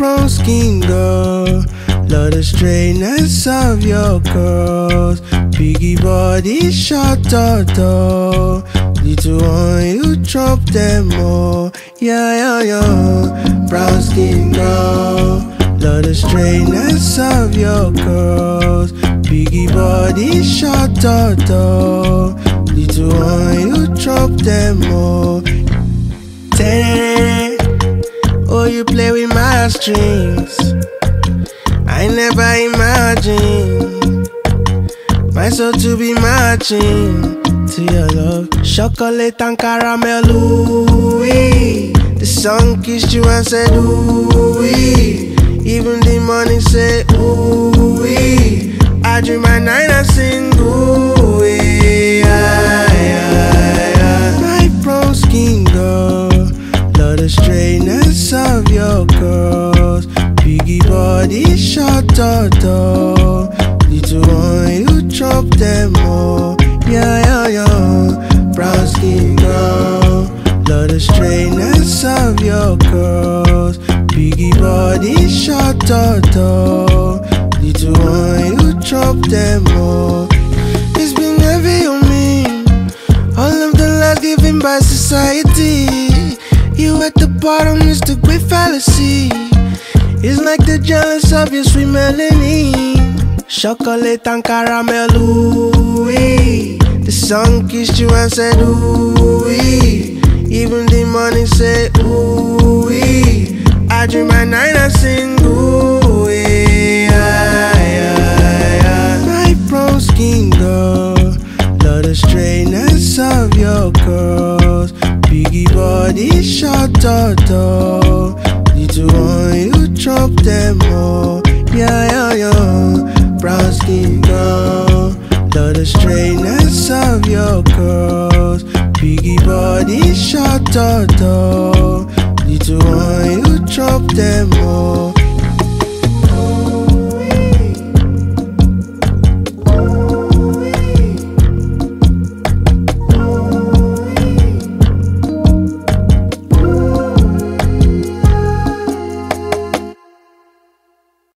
brown skin girl, love the straightness of your curls. Biggie body, short turtle. Little one, you drop them all. Yeah. Brown skin girl, love the straightness of your curls. Biggie body, short turtle. Little one, you drop them all. Oh, you play with my strings. I never imagined my soul to be matching to your love. Chocolate and caramel, ooh-wee. The sun kissed you and said, ooh-wee. Even the morning said, ooh-wee. I dream at night and sing, ooh-wee. My brown skin girl, love the straightness of your curls. Biggie body, short turtle. Little one, you drop them all. Yeah. Brown skin girl, love the straightness of your curls. Biggie body, short turtle. Little one, you drop them all. It's been heavy on me, all of the love given by society. You at the bottom is the great fallacy. It's like the jealous of your sweet melanin. Chocolate and caramel, ooh-wee. The sun kissed you and said, ooh-wee. Even the morning said, ooh-wee. I dream at night and sing, ooh-wee. My brown skin girl, love the straightness of your curls. Biggie body, short turtle. Little one, you drop them all. Yeah. Brown skin girl, love the straightness of your curls. Biggie body, short turtle. Little one, you drop them all.